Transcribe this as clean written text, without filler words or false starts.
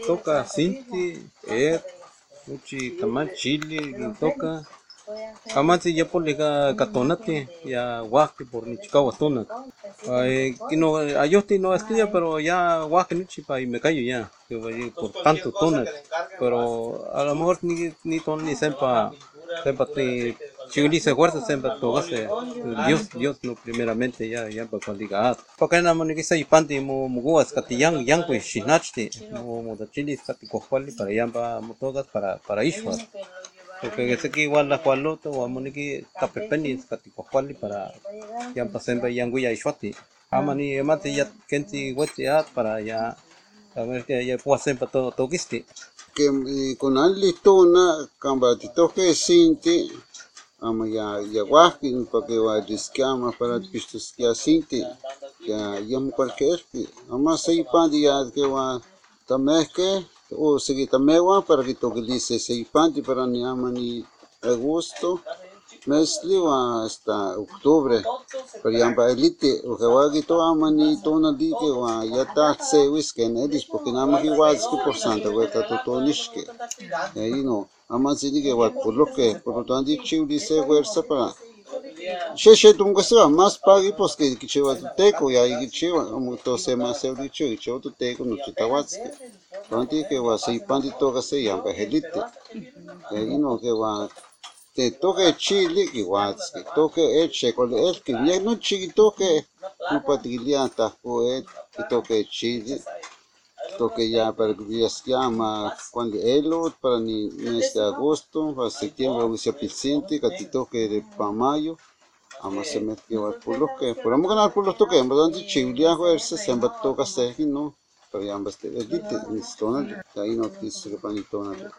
toca cinti, muchi tamal chile, toca. Amante ya por liga catonate, ya huaque por ni chica tonat. Que no, ayote no estudia, pero ya huaque ni chipa y me callo ya, que voy por tanto tonat. Pero a lo mejor ni ton ni sepa te chiguni se fuerza sepa todo hace Dios no primeramente ya para cuando diga porque nada más ni que se ipante guas yang pues shinachti mo da chilis kati kohwali para yamba motogas para ishwas porque ese que igual la cualoto o amoniki tapepenis kati kohwali para yamba sempa yangu ya ishwati amani emate ya kenti weti para ya a ver que ya puedo hacer para todo kisti que con alito na cambatito que sinti ama ya guakin porque va discama para pistos que sinti ya cualquier ama sei pandi ya que va también que o seguir también va para que toque dice sei pandi para ni ama ni agosto mesli va hasta octubre pero ya va elite o que va que to ama ni to na di que va ya ta se whisky nedis porque nada más que va es que por santa vuelta to nishke ahí no ama se di que va por lo tanto dice fuerza para she tunga se más pagi pues que chewa tu teco ya y chewa como to se más el dicho y chewa tu teco no chitawats tanto que va se pandi toca se ya va elite ahí no que va te toque chile y watts que toque eche con el que viene no chiquito que no patilia ta poet que toque chile toque ya para que ya se llama cuando elo para ni mes de agosto para septiembre vamos a pisciente que toque de para mayo vamos a meter al pulo que podemos ganar por los toques pero antes chile a fuerza siempre toca ser no pero ya bastante edite ni stona ahí no quise que panitona